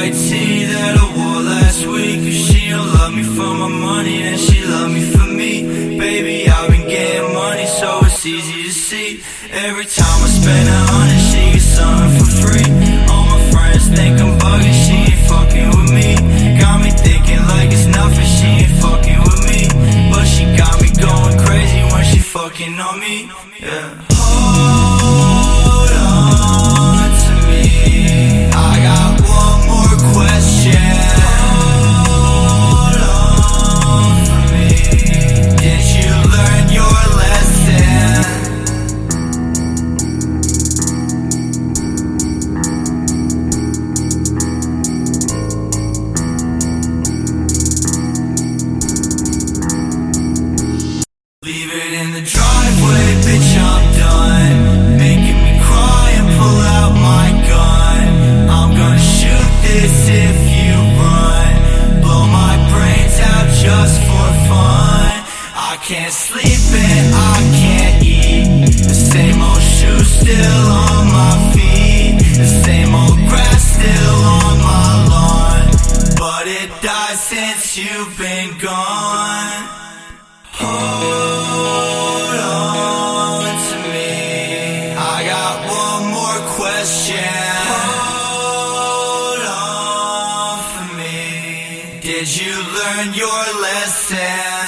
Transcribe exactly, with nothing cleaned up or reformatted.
white tee that I wore last week. If she don't love me for my money, then she love me for me. Baby, I've been getting money, so it's easy to see. Every time I spend a hundred, she gets something for free. All my friends think I'm bugging, she ain't fucking with me. Got me thinking like it's nothing, she ain't fucking with me. But she got me going crazy when she fucking on me. Yeah. Hold on to me, I got one more question. Hold on for me, did you learn your lesson? Leave it in the driveway, bitch, I'm done. Making me cry and pull out my gun. I'm gonna shoot this if you run. Blow my brains out just for fun. I can't sleep and I can't eat. The same old shoes still on my feet. The same old grass still on my lawn. But it died since you've been gone. Hold on to me, I got one more question. Hold on for me, did you learn your lesson?